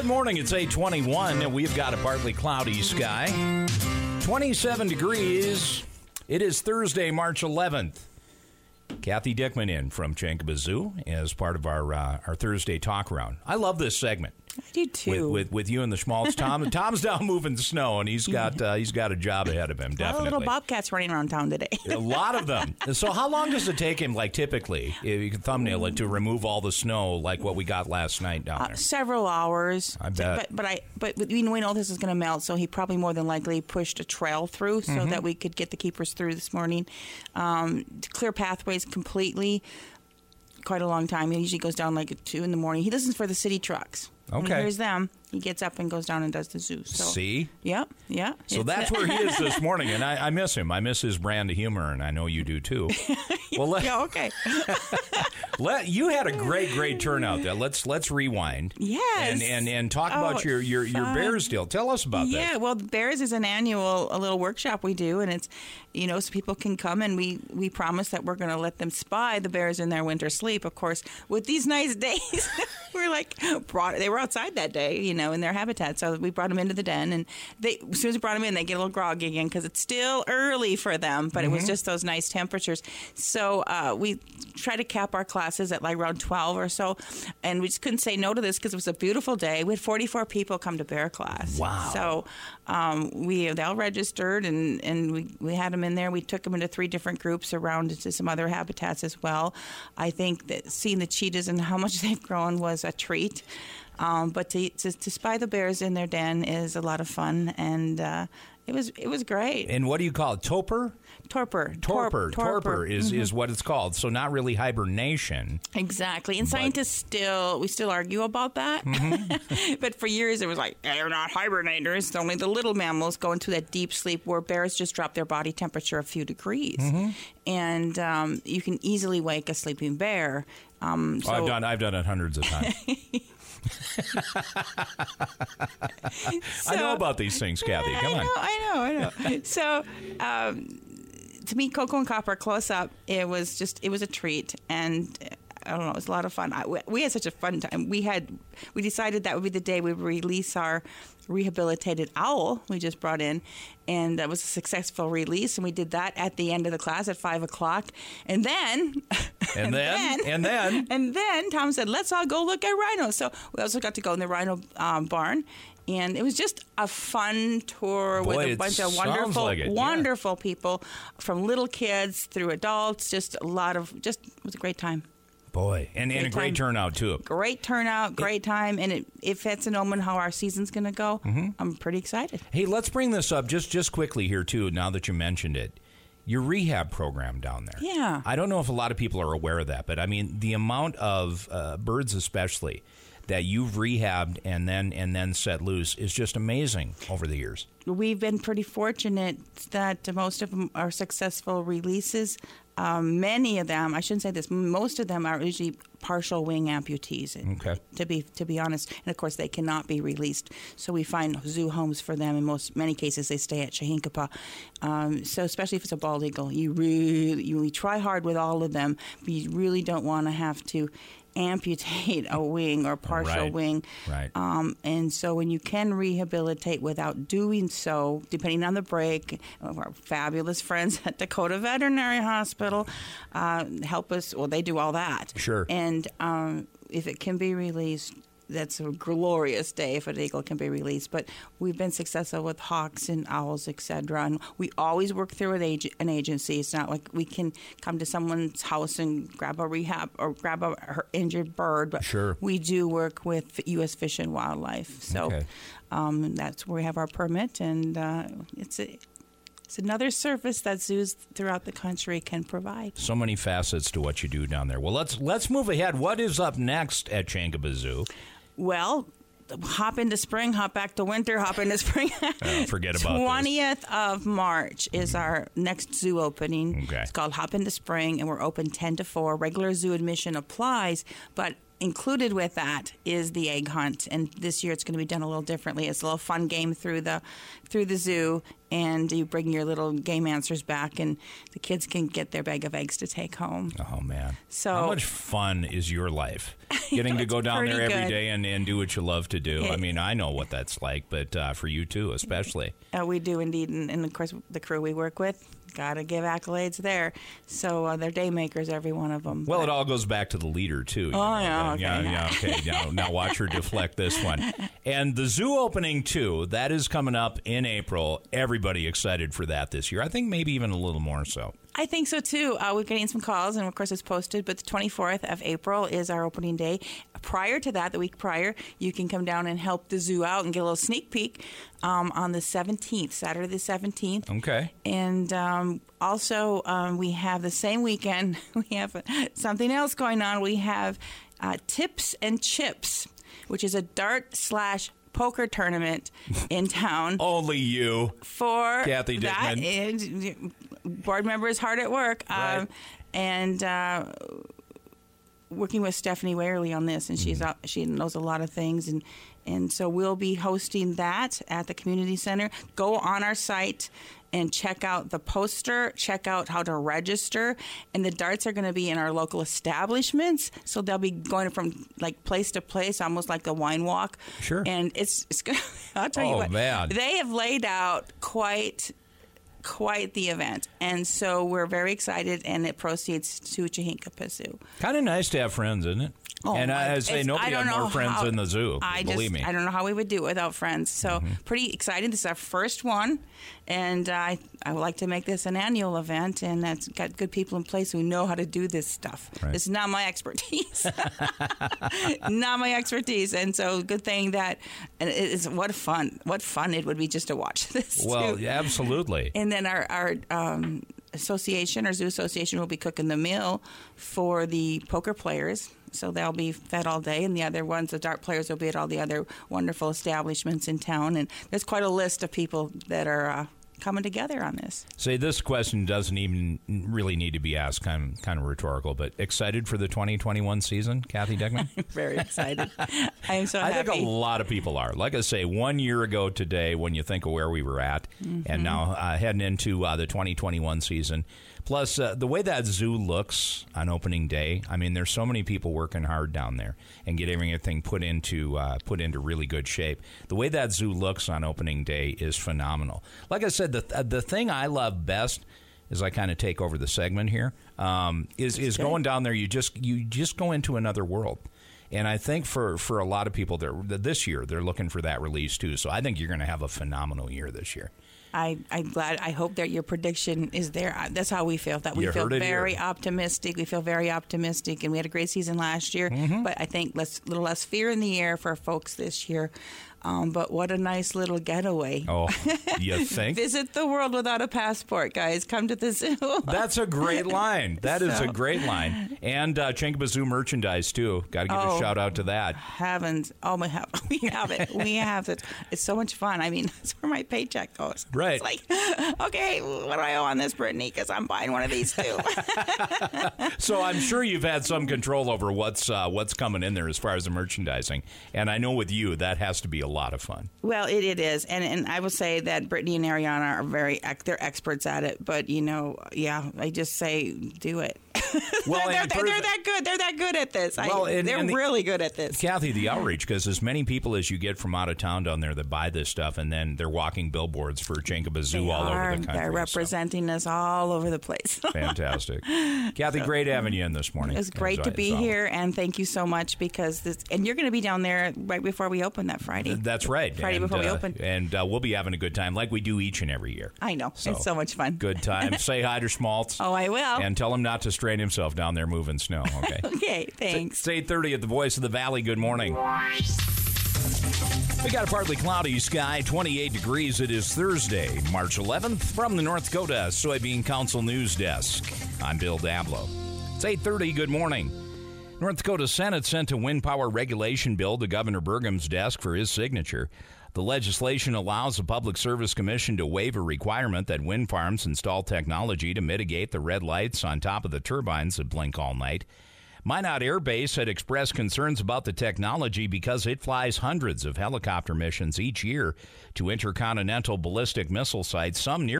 Good morning. It's 8:21, and we've got a partly cloudy sky. 27 degrees. It is Thursday, March 11th. Kathy Dickman in from Chankaba Zoo as part of our Thursday talk round. I love this segment. I do too. With you and the Schmaltz. Tom's down moving snow, and he's got a job ahead of him. Definitely. Little bobcats running around town today. A lot of them. So how long does it take him, like typically, if you can thumbnail it, to remove all the snow, like what we got last night down there? Several hours. I bet. But we know this is going to melt, so he probably more than likely pushed a trail through so that we could get the keepers through this morning. To clear pathways completely. Quite a long time. He usually goes down like at 2 in the morning. He listens for the city trucks. Okay. When he hears them, he gets up and goes down and does the zoo. So, See? Yep. So that's where he is this morning, and I miss him. I miss his brand of humor, and I know you do too. Well, yeah, okay. You had a great turnout there. Let's rewind. Yes. And talk about your Bears deal. Tell us about that. Yeah, well, the Bears is an annual a little workshop we do, and it's so people can come, and we promise that we're going to let them spy the Bears in their winter sleep. Of course, with these nice days, we're like they were outside that day, in their habitat. So we brought them into the den, and as soon as we brought them in, they get a little groggy again because it's still early for them. But it was just those nice temperatures. So we try to cap our classes at like around 12 or so, and we just couldn't say no to this because it was a beautiful day. We had 44 people come to Bear class. Wow! So they all registered, and we had them in there. We took them into 3 different groups around into some other habitats as well. I think that seeing the cheetahs and how much they've grown was a treat. But to spy the bears in their den is a lot of fun, and it was great. And what do you call it? Torpor is what it's called. So not really hibernation. Exactly. And scientists still argue about that. But for years it was like, they're not hibernators. Only the little mammals go into that deep sleep where bears just drop their body temperature a few degrees. And you can easily wake a sleeping bear. I've done it hundreds of times. I know about these things, Kathy. Come on. I know. So, to meet Coco and Copper close up, it was a treat, and I don't know, it was a lot of fun. We had such a fun time. We decided that would be the day we would release our rehabilitated owl we just brought in, and that was a successful release, and we did that at the end of the class at 5:00, and then Tom said, let's all go look at rhinos. So we also got to go in the rhino barn, and it was just a fun tour with a bunch of wonderful people, from little kids through adults. It was a great time. Boy, and a great turnout, too. Great turnout, great time. And if that's an omen how our season's going to go, I'm pretty excited. Hey, let's bring this up just quickly here, too, now that you mentioned it. Your rehab program down there. Yeah. I don't know if a lot of people are aware of that, but, I mean, the amount of birds especially that you've rehabbed and then set loose is just amazing over the years. We've been pretty fortunate that most of them are successful releases. Many of them, I shouldn't say this, most of them are usually partial wing amputees, to be honest. And, of course, they cannot be released. So we find zoo homes for them. In many cases, they stay at Chahinkapa. So especially if it's a bald eagle, you try hard with all of them, but you really don't want to have to amputate a wing or partial wing. Right. And so when you can rehabilitate without doing so, depending on the break, our fabulous friends at Dakota Veterinary Hospital help us. Well, they do all that. Sure. And if it can be released, that's a glorious day if an eagle can be released. But we've been successful with hawks and owls, etc. And we always work through an agency. It's not like we can come to someone's house and grab a rehab or grab a injured bird. But we do work with U.S. Fish and Wildlife. So that's where we have our permit, and it's another service that zoos throughout the country can provide. So many facets to what you do down there. Well, let's move ahead. What is up next at Chankaba Zoo? Well, hop into spring, hop back to winter, hop into spring. Forget about 20th of March is our next zoo opening. Okay. It's called Hop into Spring, and we're open 10 to 4. Regular zoo admission applies, but included with that is the egg hunt, and this year it's going to be done a little differently. It's a little fun game through the zoo, and you bring your little game answers back, and the kids can get their bag of eggs to take home. Oh man! So how much fun is your life? Getting to go down there every good. day and do what you love to do. I mean, I know what that's like, but for you too, especially. We do indeed. And of course, the crew we work with, got to give accolades there. So they're day makers, every one of them. Well, it all goes back to the leader, too. Okay. Now watch her deflect this one. And the zoo opening, too, that is coming up in April. Everybody excited for that this year. I think maybe even a little more so. I think so, too. We're getting some calls, and of course it's posted, but the 24th of April is our opening day. Prior to that, the week prior, you can come down and help the zoo out and get a little sneak peek on the 17th, Saturday the 17th. Okay. And also, we have the same weekend, we have something else going on. We have Tips and Chips, which is a dart/poker tournament in town. Only you. For Kathy Dickman. That, board members hard at work. Right. And working with Stephanie Warely on this, and she knows a lot of things, and so we'll be hosting that at the community center. Go on our site and check out the poster, check out how to register, and the darts are going to be in our local establishments, so they'll be going from like place to place, almost like the wine walk. Sure. And it's gonna, I'll tell you what, man. They have laid out quite the event, and so we're very excited, and it proceeds to Chihinkapa Zoo. Kind of nice to have friends, isn't it? Oh, and I say nobody had more friends how, in the zoo, believe me. I don't know how we would do it without friends. So pretty excited. This is our first one, and I would like to make this an annual event, and that's got good people in place who know how to do this stuff. Right. This is not my expertise. Not my expertise. And so good thing that, and it's what fun it would be just to watch this. Well, too. Absolutely. And then our association, our zoo association, will be cooking the meal for the poker players. So they'll be fed all day, and the other ones, the dart players, will be at all the other wonderful establishments in town. And there's quite a list of people that are coming together on this. Say, this question doesn't even really need to be asked, kind of rhetorical, but excited for the 2021 season, Kathy Dickman? I'm very excited. I am so happy. I think a lot of people are. Like I say, 1 year ago today, when you think of where we were at, and now heading into the 2021 season. Plus, the way that zoo looks on opening day, I mean, there's so many people working hard down there and getting everything put into really good shape. The way that zoo looks on opening day is phenomenal. Like I said, the thing I love best, as I kind of take over the segment here, is going down there. You just go into another world. And I think for a lot of people this year, they're looking for that release too. So I think you're going to have a phenomenal year this year. I'm glad. I hope that your prediction is there. That's how we feel. That we feel very optimistic. We feel very optimistic, and we had a great season last year. But I think a little less fear in the air for folks this year. But what a nice little getaway. Oh, you think? Visit the world without a passport, guys. Come to the zoo. That's a great line. That is a great line. And Chihinkapa Zoo merchandise, too. Got to give a shout out to that. Heavens. Oh, we have it. We have it. It's so much fun. I mean, that's where my paycheck goes. Right. It's like, okay, what do I owe on this, Brittany? Because I'm buying one of these, too. So I'm sure you've had some control over what's coming in there as far as the merchandising. And I know with you, that has to be a lot of fun. Well, it is, and I will say that Brittany and Ariana are they're experts at it. But I just say do it. Well, they're that good. They're that good at this. They're really good at this. Kathy, the outreach, because as many people as you get from out of town down there that buy this stuff, and then they're walking billboards for Chihinkapa Zoo all over the country. They're representing us all over the place. Fantastic. Kathy, great having you in this morning. It's great to be here, and thank you so much and you're going to be down there right before we open that Friday. That's right. Friday before we open. And we'll be having a good time like we do each and every year. I know. It's so much fun. Good time. Say hi to Schmaltz. Oh, I will. And tell him not to strain himself down there moving snow, okay? Okay, thanks. It's 8:30 at the Voice of the Valley. Good morning. We got a partly cloudy sky, 28 degrees. It is Thursday, March 11th. From the North Dakota Soybean Council News Desk, I'm Bill Dablow. It's 8:30. Good morning. North Dakota Senate sent a wind power regulation bill to Governor Burgum's desk for his signature. The legislation allows the Public Service Commission to waive a requirement that wind farms install technology to mitigate the red lights on top of the turbines that blink all night. Minot Air Base had expressed concerns about the technology because it flies hundreds of helicopter missions each year to intercontinental ballistic missile sites, some near